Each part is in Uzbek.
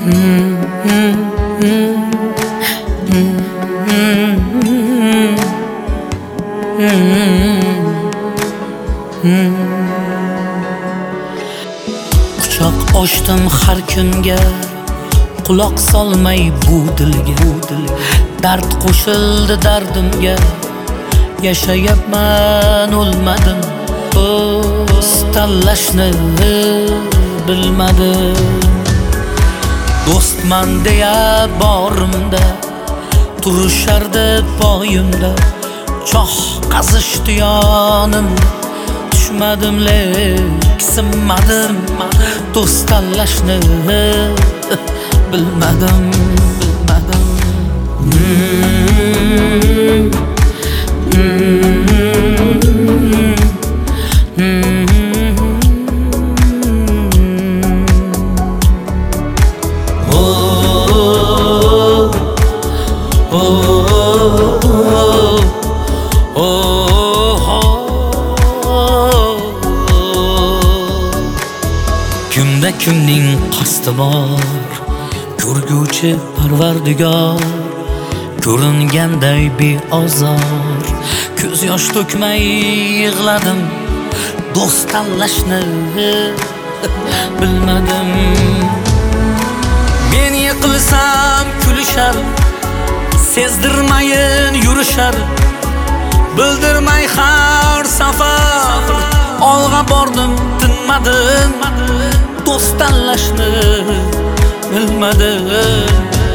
Quchoq ochdim har kunga, quloq solmay bu dilga. Dard qo'shildi dardimga, yashayapman o'lmadim. Do'st tanlashni bilmadim. Do'stman deya borimda, turishardi poyimda. Choh qazishdi yonimda, tushmadim lek sinmadim. Do'st tanlashni bilmadim. Kimda kimning qasdi bor, ko'rguvchi Parvardigor. Ko'ringanday beozor, ko'z yosh to'kmay yig'ladim. Do'st tanlashni bilmadim. Men yiqilsam kulishar, sezdirmayin yurishar. Bildirmay har safar olg'a bordim, tinmadim. Do'st tanlashni bilmadim.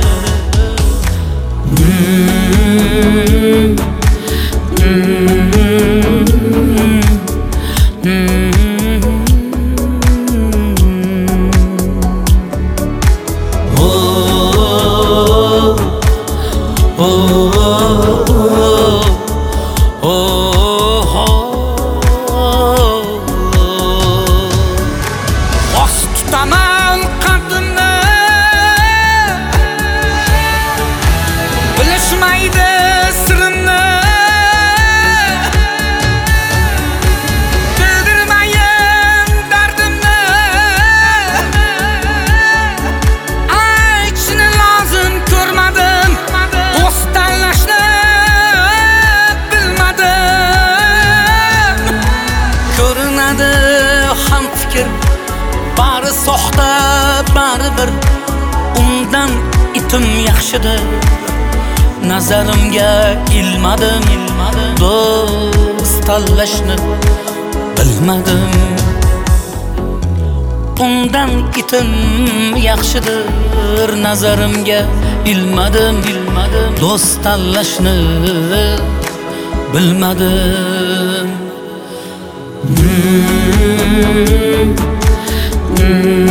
Tutaman qaddimni, bilishmaydi sirimni. Bildirmayin dardimni, aytishni lozim ko'rmadim. Do'st tanlashni bilmadim. Ko'rinadi ham fikr, bari soxta, bari bir. Undan itim yaxshidir, nazarimga ilmadim. Do'st tanlashni bilmadim. Undan itim yaxshidir, nazarimga ilmadim. Do'st tanlashni bilmadim.